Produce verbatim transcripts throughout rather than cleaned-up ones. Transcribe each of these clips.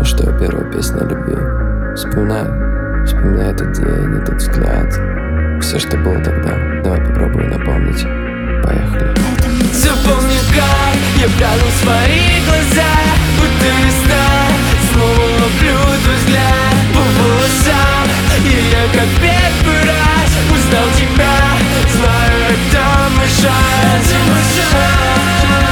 помню, что первая песня о любви. Вспоминаю, вспоминаю этот день, этот взгляд. Все, что было тогда, давай попробую напомнить. Поехали. Запомни, как я прятал свои глаза, будто весна. Снова ловлю твой взгляд по волосам, и я как первый раз узнал тебя. Знаю, это мой шанс, это мой шанс.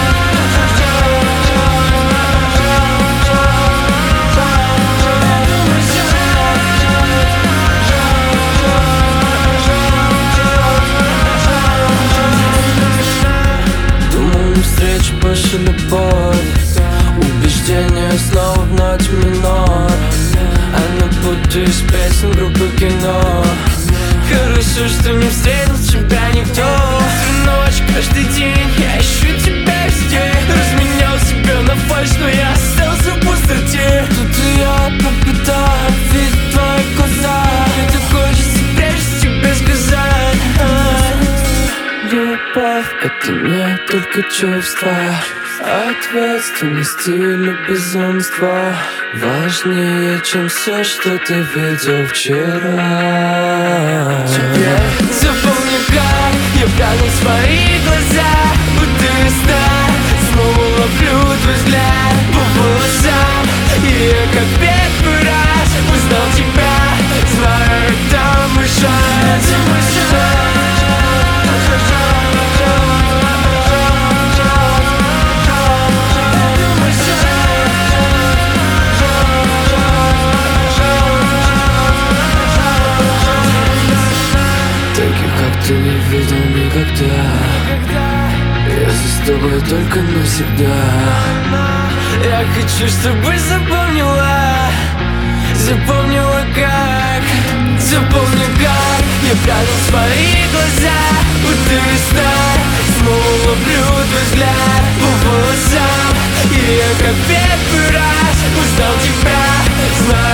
Больше любовь, убеждение снова в ночь минор. А на пути из песен группы кино. Хорошо, что не встретил тебя никто. Всю ночь, каждый день я ищу тебя везде. Разменял себя на фальшь, но я остался в пустоте. Тут и я по пятам, видит твои глаза. Мне так хочется прежде тебе сказать: любовь — это не только чувства, ответственность или безумство важнее, чем все, что ты видел вчера. Запомни, как я прятал свои глаза, будто весна. Снова ловлю твой взгляд по волосам, и я как первый раз узнал тебя. Знаю, это мой шанс, это мой шанс. Ты не видел никогда. Я здесь с тобой только навсегда. Я хочу, чтобы запомнила, запомнила как. Запомни, как я прятал свои глаза, будто весна. Снова ловлю твой взгляд по волосам, и я как первый раз узнал тебя. Знаю,